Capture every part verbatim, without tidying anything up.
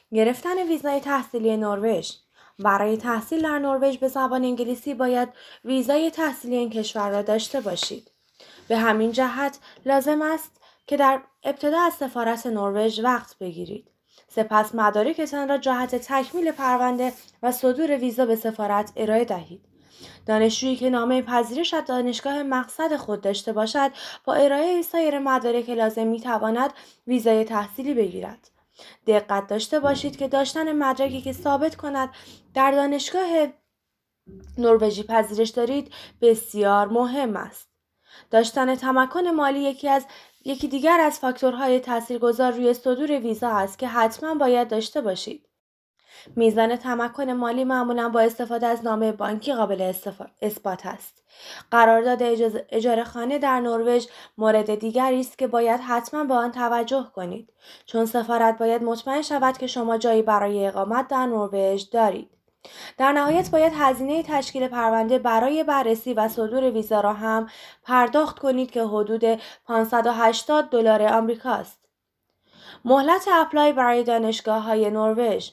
گرفتن ویزای تحصیلی نروژ. برای تحصیل در نروژ به زبان انگلیسی باید ویزای تحصیلی این کشور را داشته باشید. به همین جهت لازم است که در ابتدا از سفارت نروژ وقت بگیرید. سپس مدارکتان را جهت تکمیل پرونده و صدور ویزا به سفارت ارائه دهید. دانشجویی که نامه پذیرش از دانشگاه مقصد خود داشته باشد، با ارائه سایر مدارک لازم می‌تواند ویزای تحصیلی بگیرد. دقت داشته باشید که داشتن مدرکی که ثابت کند در دانشگاه نروژی پذیرش دارید بسیار مهم است. داشتن تمکن مالی یکی از یکی دیگر از فاکتورهای تاثیرگذار روی صدور ویزا است که حتما باید داشته باشید. میزان تمکن مالی معمولا با استفاده از نامه بانکی قابل اثبات است. قرارداد اجاره خانه در نروژ مورد دیگری است که باید حتما به آن توجه کنید، چون سفارت باید مطمئن شود که شما جایی برای اقامت در نروژ دارید. در نهایت باید هزینه تشکیل پرونده برای بررسی و صدور ویزا را هم پرداخت کنید که حدود پانصد و هشتاد دلار آمریکا است. مهلت اپلای برای دانشگاه‌های نروژ.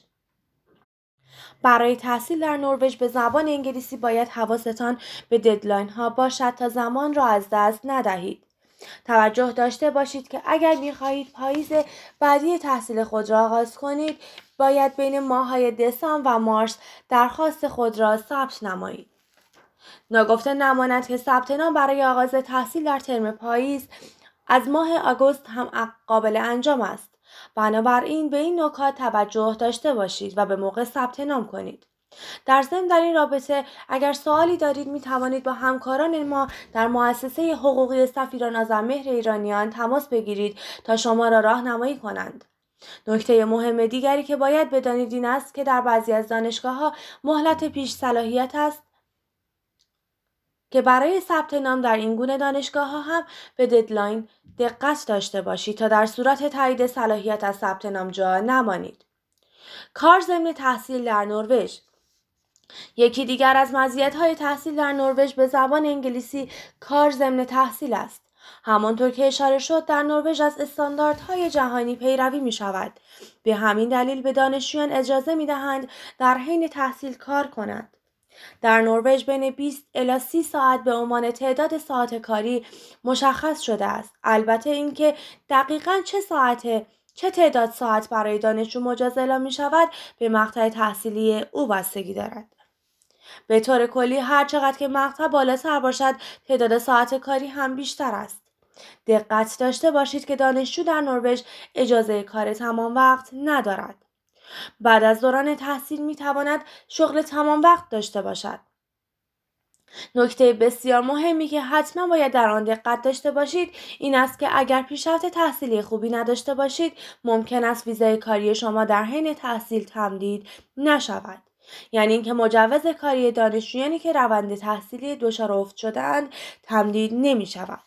برای تحصیل در نروژ به زبان انگلیسی باید حواستان به ددلاین ها باشد تا زمان را از دست ندهید. توجه داشته باشید که اگر می‌خواهید پاییز بعدی تحصیل خود را آغاز کنید، باید بین ماه‌های دسامبر و مارس درخواست خود را ثبت نمایید. ناگفته نماند که ثبت نام برای آغاز تحصیل در ترم پاییز از ماه آگوست هم قابل انجام است. بنابراین به این نکات توجه داشته باشید و به موقع ثبت نام کنید. در ضمن در این رابطه اگر سوالی دارید می توانید با همکاران ما در مؤسسه حقوقی سفیران آذرمهر ایرانیان تماس بگیرید تا شما را راهنمایی کنند. نکته مهم دیگری که باید بدانید این است که در بعضی از دانشگاه‌ها مهلت پیش صلاحیت است که برای ثبت نام در این گونه دانشگاه‌ها هم به ددلاین دقت داشته باشید تا در صورت تایید صلاحیت از ثبت نام جا نمانید. کار ضمن تحصیل در نروژ. یکی دیگر از مزیت‌های تحصیل در نروژ به زبان انگلیسی کار ضمن تحصیل است. همانطور که اشاره شد در نروژ از استانداردهای جهانی پیروی می شود. به همین دلیل به دانشجویان اجازه می دهند در حین تحصیل کار کنند. در نروژ بین بیست الی سی ساعت به عنوان تعداد ساعت کاری مشخص شده است. البته اینکه دقیقاً چه ساعت چه تعداد ساعت برای دانشجو مجاز اعلام می شود به مقطع تحصیلی او بستگی دارد. به طور کلی هر چقدر که مقطع بالاتر باشد تعداد ساعت کاری هم بیشتر است. دقت داشته باشید که دانشجو در نروژ اجازه کار تمام وقت ندارد. بعد از دوران تحصیل می تواند شغل تمام وقت داشته باشد. نکته بسیار مهمی که حتما باید در آن دقت داشته باشید این است که اگر پیشرفت تحصیلی خوبی نداشته باشید ممکن است ویزای کاری شما در حین تحصیل تمدید نشود. یعنی اینکه مجوز کاری دانشجویانی که روند تحصیلی دچار افت شده‌اند تمدید نمی شود.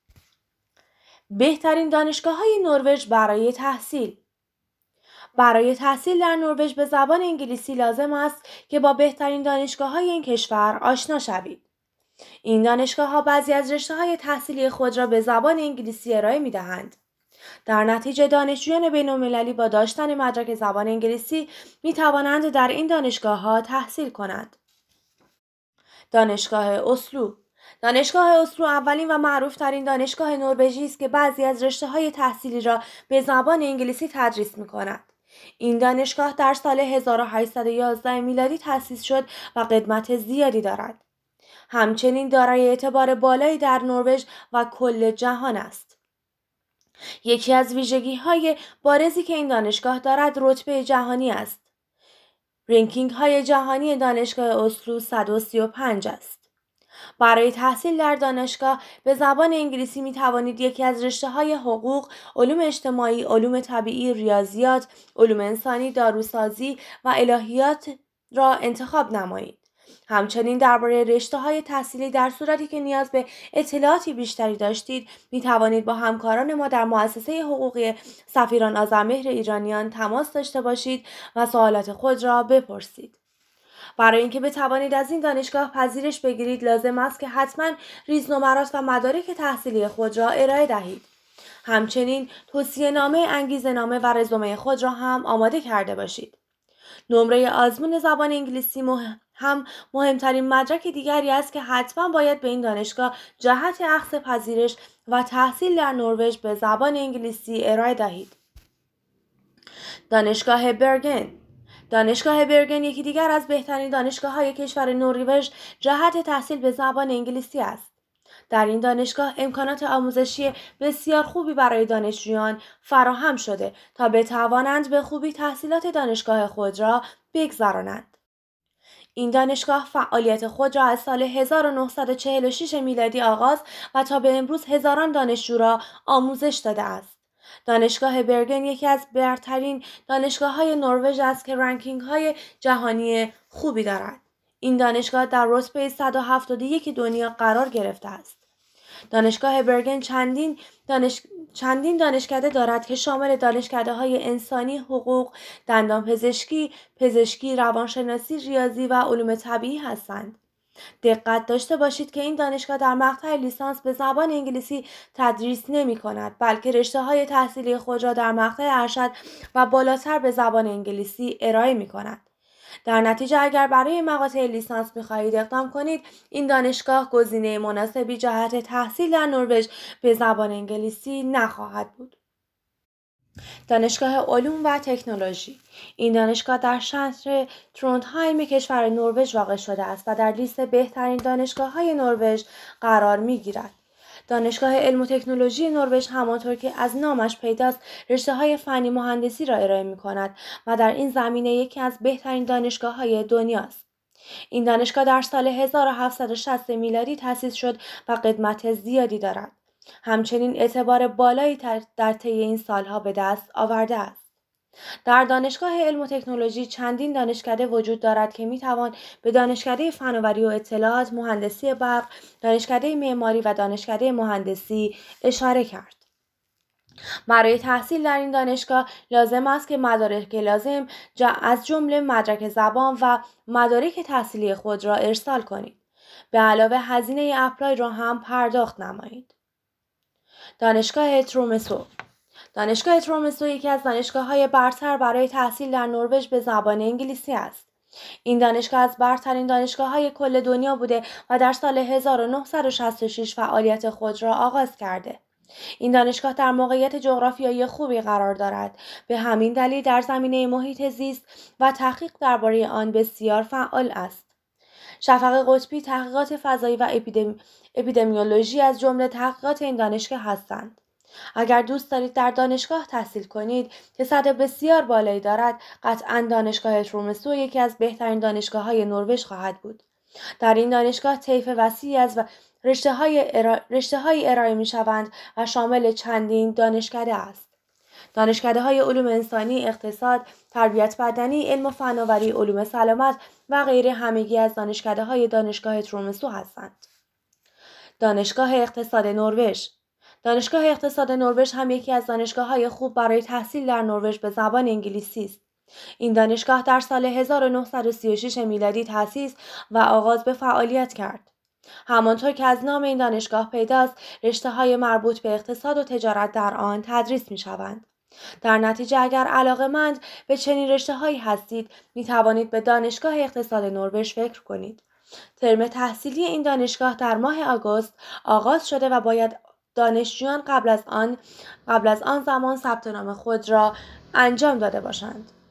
بهترین دانشگاه‌های نروژ برای تحصیل. برای تحصیل در نروژ به زبان انگلیسی لازم است که با بهترین دانشگاه‌های این کشور آشنا شوید. این دانشگاه‌ها بعضی از رشته‌های تحصیلی خود را به زبان انگلیسی ارائه می‌دهند. در نتیجه دانشجویان بین‌المللی با داشتن مدرک زبان انگلیسی می‌توانند در این دانشگاه‌ها تحصیل کنند. دانشگاه اسلو. دانشگاه اسلو اولین و معروف‌ترین دانشگاه نروژی است که بعضی از رشته‌های تحصیلی را به زبان انگلیسی تدریس می‌کند. این دانشگاه در سال هزار و هشتصد و یازده میلادی تأسیس شد و قدمت زیادی دارد. همچنین دارای اعتبار بالایی در نروژ و کل جهان است. یکی از ویژگی‌های بارزی که این دانشگاه دارد رتبه جهانی است. رنکینگ های جهانی دانشگاه اسلو صد و سی و پنج است. برای تحصیل در دانشگاه به زبان انگلیسی می توانید یکی از رشته‌های حقوق، علوم اجتماعی، علوم طبیعی، ریاضیات، علوم انسانی، داروسازی و الهیات را انتخاب نمایید. همچنین درباره رشته‌های تحصیلی در صورتی که نیاز به اطلاعاتی بیشتری داشتید می توانید با همکاران ما در مؤسسه حقوقی سفیران آذرمهر ایرانیان تماس داشته باشید و سوالات خود را بپرسید. برای اینکه بتوانید از این دانشگاه پذیرش بگیرید لازم است که حتما ریزنمرات و مدارک تحصیلی خود را ارائه دهید. همچنین توصیه‌نامه، انگیزه‌نامه و رزومه خود را هم آماده کرده باشید. نمره آزمون زبان انگلیسی مهم هم مهمترین مدرک دیگری است که حتما باید به این دانشگاه جهت اخذ پذیرش و تحصیل در نروژ به زبان انگلیسی ارائه دهید. دانشگاه برگن دانشگاه برگن یکی دیگر از بهترین دانشگاه‌های کشور نروژ جهت تحصیل به زبان انگلیسی است. در این دانشگاه امکانات آموزشی بسیار خوبی برای دانشجویان فراهم شده تا بتوانند به خوبی تحصیلات دانشگاه خود را بگذرانند. این دانشگاه فعالیت خود را از سال هزار و نهصد و چهل و شش میلادی آغاز و تا به امروز هزاران دانشجو را آموزش داده است. دانشگاه برگن یکی از برترین دانشگاه‌های نروژ است که رنکینگ‌های جهانی خوبی دارد. این دانشگاه در رتبه صد و هفتاد و یک دنیا قرار گرفته است. دانشگاه برگن چندین دانش... چندین دانشکده دارد که شامل دانشکده‌های انسانی، حقوق، دندانپزشکی، پزشکی، روانشناسی، ریاضی و علوم طبیعی هستند. دقت داشته باشید که این دانشگاه در مقطع لیسانس به زبان انگلیسی تدریس نمی کند، بلکه رشته‌های تحصیلی خود را در مقطع ارشد و بالاتر به زبان انگلیسی ارائه می کند. در نتیجه اگر برای مقاطع لیسانس می‌خواهید اقدام کنید، این دانشگاه گزینه مناسبی جهت تحصیل در نروژ به زبان انگلیسی نخواهد بود. دانشگاه علوم و تکنولوژی این دانشگاه در شهر تروندهایم کشور نروژ واقع شده است و در لیست بهترین دانشگاه‌های نروژ قرار می‌گیرد. دانشگاه علم و تکنولوژی نروژ همانطور که از نامش پیداست رشته‌های فنی مهندسی را ارائه می‌کند و در این زمینه یکی از بهترین دانشگاه‌های دنیاست. این دانشگاه در سال هزار و هفتصد و شصت میلادی تأسیس شد و قدمت زیادی دارد. همچنین اعتبار بالایی در طی این سالها به دست آورده است. در دانشگاه علم و تکنولوژی چندین دانشکده وجود دارد که میتوان به دانشکده فناوری و اطلاعات، مهندسی برق، دانشکده معماری و دانشکده مهندسی اشاره کرد. برای تحصیل در این دانشگاه لازم است که مدارک لازم از جمله مدرک زبان و مدارک تحصیلی خود را ارسال کنید. به علاوه هزینه اپلای را هم پرداخت نمایید. دانشگاه ترومسو دانشگاه ترومسو یکی از دانشگاه‌های برتر برای تحصیل در نروژ به زبان انگلیسی است. این دانشگاه از برترین دانشگاه‌های کل دنیا بوده و در سال هزار و نهصد و شصت و شش فعالیت خود را آغاز کرده. این دانشگاه در موقعیت جغرافیایی خوبی قرار دارد. به همین دلیل در زمینه محیط زیست و تحقیق درباره آن بسیار فعال است. شفق قطبی تحقیقات فضایی و اپیدمی... اپیدمیولوژی از جمله تحقیقات این دانشگاه هستند. اگر دوست دارید در دانشگاه تحصیل کنید که سطح بسیار بالایی دارد، قطعاً دانشگاه ترومسو یکی از بهترین دانشگاه‌های نروژ خواهد بود. در این دانشگاه طیف وسیعی از رشته‌های ارا... رشته‌های ارائه می‌شوند و شامل چندین دانشکده است. دانشکده‌های علوم انسانی، اقتصاد، تربیت بدنی، علم و فناوری، علوم سلامت و غیره همگی از دانشکده‌های دانشگاه ترومسو هستند. دانشگاه اقتصاد نروژ دانشگاه اقتصاد نروژ هم یکی از دانشگاه‌های خوب برای تحصیل در نروژ به زبان انگلیسی است. این دانشگاه در سال هزار و نهصد و سی و شش میلادی تأسیس و آغاز به فعالیت کرد. همانطور که از نام این دانشگاه پیداست، رشته‌های مربوط به اقتصاد و تجارت در آن تدریس می‌شوند. در نتیجه اگر علاقه‌مند به چنین رشته‌هایی هستید، می‌توانید به دانشگاه اقتصاد نروژ فکر کنید. ترم تحصیلی این دانشگاه در ماه آگوست آغاز شده و باید دانشجویان قبل از آن قبل از آن زمان ثبت نام خود را انجام داده باشند.